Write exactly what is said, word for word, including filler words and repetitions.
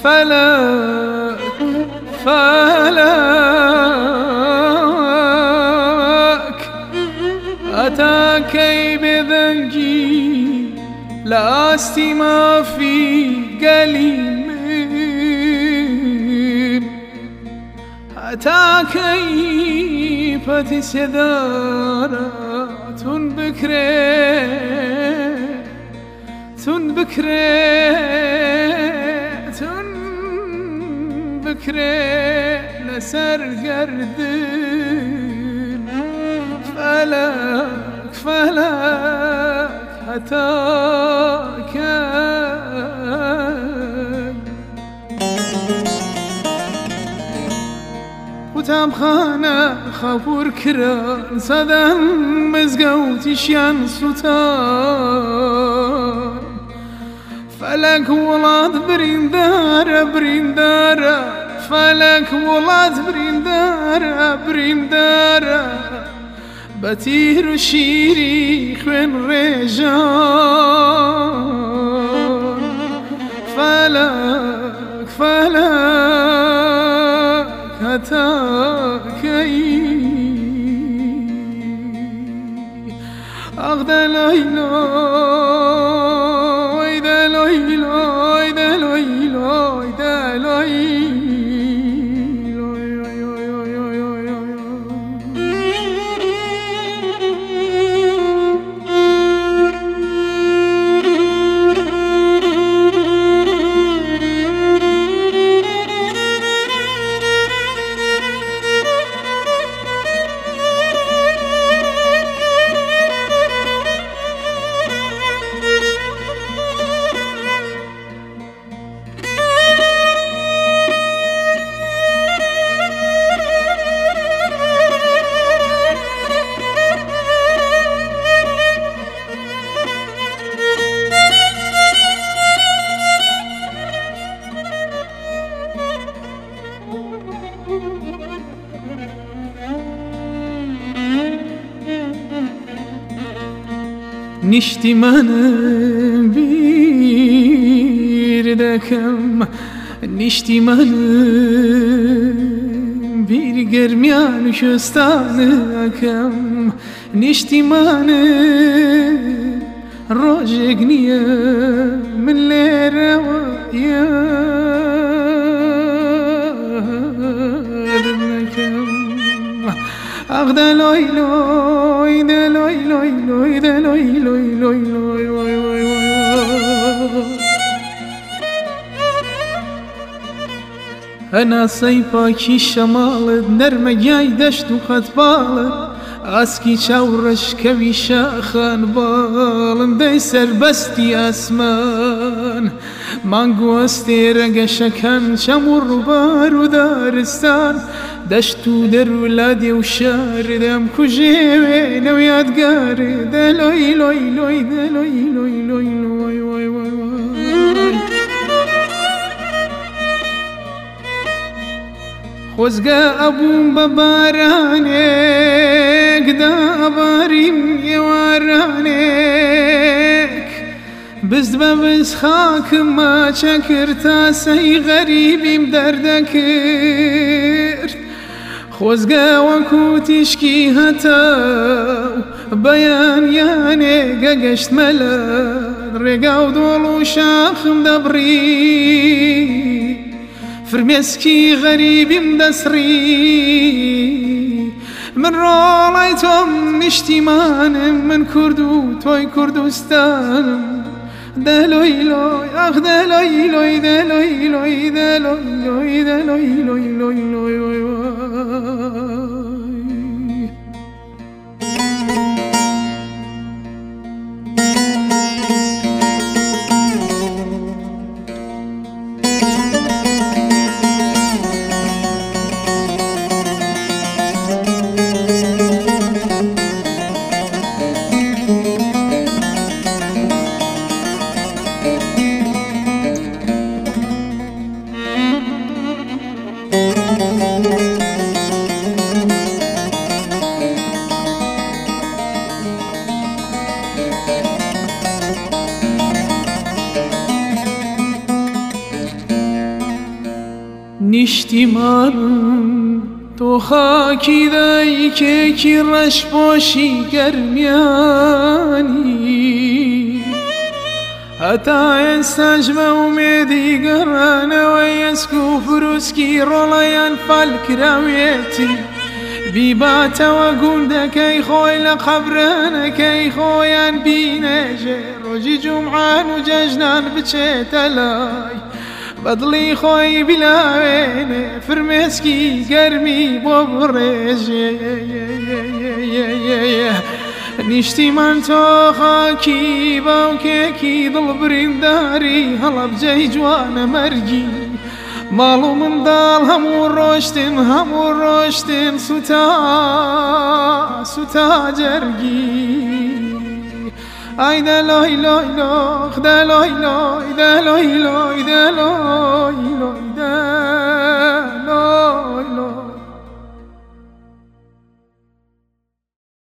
فلک فلک اتا کی بدنگی لاستی ما فی قلیمین اتا کی پتی سدارتون بکره تون بکره تون بکره لسر گردن فلک فلک حتی کن قوتم خانه خبور کران زدم مزگوتیشیان سوتان فلک ولاد برینداره برینداره فلک ولاد برینداره برینداره بتیر و شیری خوین ریجان فلک فلک حتی کی اغد لیلای دلایلای دلایلای دلایلای نشتی من بیر دکم نشتی من بیر گرمیان شستان اکم نشتی من روژگ نیه من لیره و یاد نکم اغ دلای لای دلای لای لای دلای لای لای لای وای وای وای انا سیپاکی شمالت نرمگای دشت و خطبالت اسکی چاورش کوی شاخان بالم دی سربستی اسمان مانگو استیرگ شکن چمور بارو دارستان دشتو در ولادی و شاردم کجه نو یادگار دلوی لوی لوی دلوی لوی لوی لوی وای وای وای خوزگا ابوم ببارانک دا باریم یوارانک بزد ببز خاک ما چکر تا سی غریبیم دردکرد خوزگا وکو تشکی هتاو بیان یانه گشت ملد رگاو دولو شاخم دبری فرمسکی غریبیم دسری من رالای توم نشتیمانم من کردو توی کردستانم دلوی لوی اخ دلوی لوی دلوی لوی دلوی لوی دلوی لوی لوی لوی لوی نیشتیمانم تو خاکی دایی که کی رش باشی گرمیانی حتی استجمع امیدی گرانه و یسکو فروسکی رولیان فالکراویتی بیبات و گونده کی خوی لقبرانه کی خویان بینجه روجی جمعان و ججنان بچه تلای بدلی خوی بلاوینه فرمسکی گرمی ببرجه نیشتی من تو خاکی باوکه کی دل برینداری هلا بجای جوان مرگی مالو من دال همو روشتن همو روشتن سوتا سوتا جرگی ای دلوی لوی لوخ دلوی لوی دلوی لوی دلوی لوی